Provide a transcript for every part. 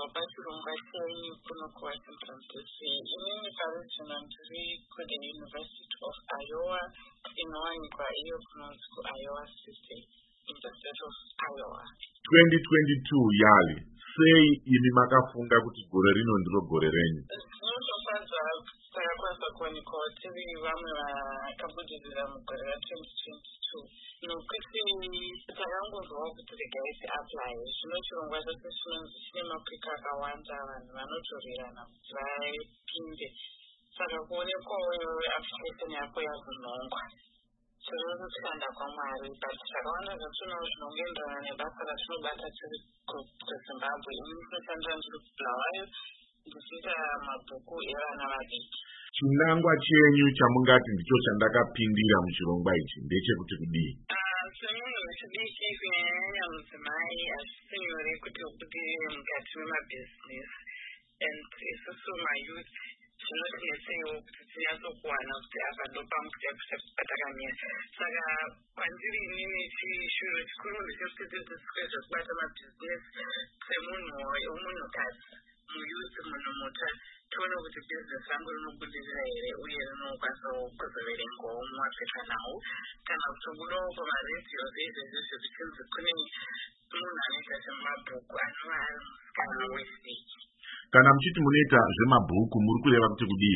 pachirongwa chenyu kuno kuWashington DC. Inini parregional ndiri kuThe University of Iowa inowanikwa iyo kunonzi kuIowa City in the state of Iowa. 2022 yali sei imi makafunga kuti gore rino ndiro gore renyu? Zvinotofadza takakwanisa kuwanikwa tiri vamwe vakabudirira mugore ra2022 nokuti takangozwawo kuti regai tiapply. Zvino chirongwa chose chinonzi chine makwika akawanda, vanhu vanotorerana kuti vapinde, saka kuonekwawo application yako yazonongwa chiri kushanda kwaMwari. But zvakawanda zvatinowo zvinongoenderana nebasa ratinobata tiri kuZimbabwe. Inini ndinoshandira ndiri kuBulawayo ndichiita mabhuku evana vadiki. Chinangwa chenyu chamungati ndicho chandakapindira muchirongwa ichi ndechekuti kudii? Semunhu wechidiki kunyanya mudzimai hazvisi nyore kuti ubudirire mukati memabhizinesi, and isusu mayouth zvinotinetsewo kuti tinyatsokuwana kuti apa ndopamukuja patakamira. Saka kwandiri inini chishuwo chikuru ndechekuti tidzidziswe zvekubata mabhizinesi semunhu wemunhukadzi, muyouth, munhu mutsva, tione kuti bhizinesi rangu rinobudirira here uye rinokwanisawo kuzoverengawo mumapepa nawo kana kutobudawo pamaredhiyo izvezvi zvekuchinzi kune munhu anoita zvemabhuku anova ari musikana wesiki. Kana muchiti munoita zvemabhuku muri kureva kuti kudii?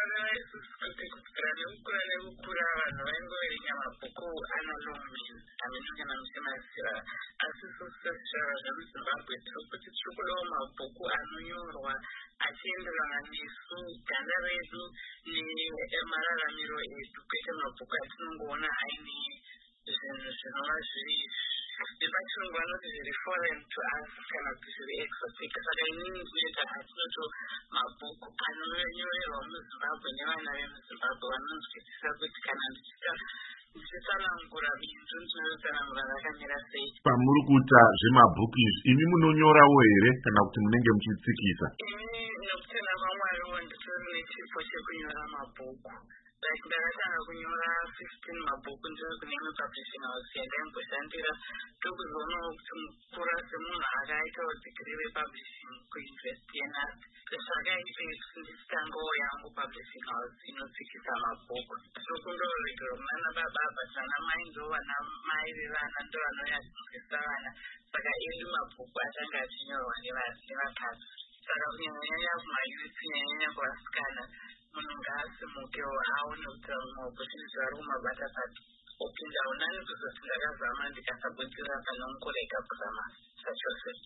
Kukura nekukura vanhu vaingoverenga mabhuku analongmen amene kana muchimaziva, asi isusu zvemuZimbabwe tiri kuti tiri kudawo mabhuku anonyorwa achienderana nesu, ganda redu nemararamiro edu, kwete mabhuku atinongoona aine zvinhu zvinova zviri nepachirungu vanoti zviri foreign to us kana kuti zviri exotic. Saka inini ndinoita atinoto mabhuku anonyorerwa muZimbabwe nevana vemuZimbabwe vanonzwisisa kuti kana ndichitsanangura bindu ndinotsanangura rakamira sei. Pamuri kuita zvemabhuku izvi imi munonyorawo here kana kuti munenge muchitsikisa? Ini nokutenda kwaMwariwo nditori nechipo chekunyora mabhuku. Ndakatanga kunyora 15 mabhuku ndiri kune publishing house yandaimboshandira, ndokuzoonawo kuti mukura semunhu akaitawo degree republishing kuUniversity yeNAST zvakaite kuti ndichitangawo yangu publishing house inotsikisa mabhuku. Sokundoregerwa muna baba vana mai ndovana mai vevana ndovanonyatsodzisa vana, saka edu mabhuku atanga achinyorwa nevakadzi. Saka kunyanya kumayouth, kunyanya kuvasikana, munhu ngaasimukewo aone kuti maopportunity vari kumabata pati opindawo. Nani kuzoti ndakazama ndikasabudirira pane mukurega kuzama zvachose.